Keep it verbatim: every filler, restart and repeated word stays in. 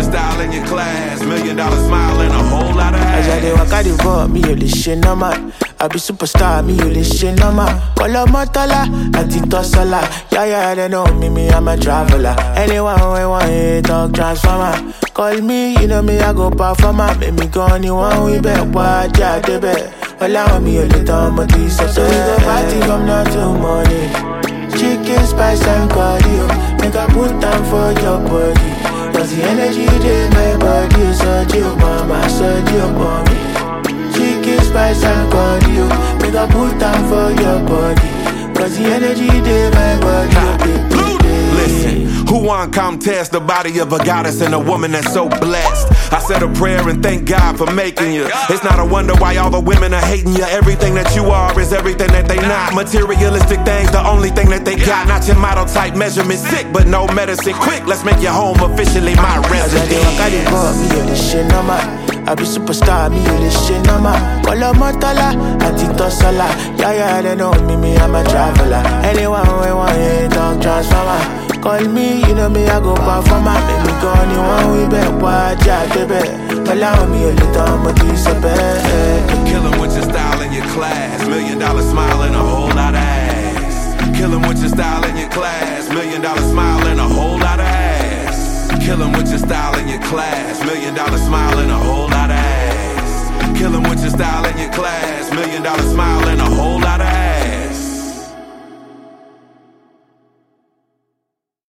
style and your class. Million dollar smile and a whole lot of ass. I walk out the vote, me you listen no man. I be superstar, me you listen no man. Call up Motala, anti-tossala. Yeah, yeah, they know me, me I'm a traveler. Anyone who want it, talk transformer. Call me, you know me, I go performer. Make me go anyone, we bet watch, yeah, they bet. Allow me a little more tea, so so we go party from now till morning. Chicken spice and cardio, make I put down for your body. Cause the energy in my body is so chill, mama, so chill, mommy. Chicken spice and cardio, make I put down for your body. Cause the energy in my body, oh, baby. Listen, who want contest the body of a goddess and a woman that's so blessed? I said a prayer and thank God for making you. It's not a wonder why all the women are hating you. Everything that you are is everything that they not. Materialistic things, the only thing that they got. Not your model type measurement, sick but no medicine. Quick, let's make your home officially my residence. I be superstar, me you listen no man. Call up Motala, anti-tossala. Yeah, yeah, they know me, me I'm a traveler. Anyone who want it, talk transformer. Call me, you know me, I go performer. Make me go anyone, we bet watch, yeah, baby. Allow me a little more piece of bed. Kill 'em with your style and your class. Million dollar smile and a whole lot of ass. Kill 'em with your style and your class. Million dollar smile and a whole lot of ass. Kill 'em with your style and your class. Million dollar smile and a whole lot of ass. Kill 'em with your style and your class. Million dollar smile and a whole lot of ass.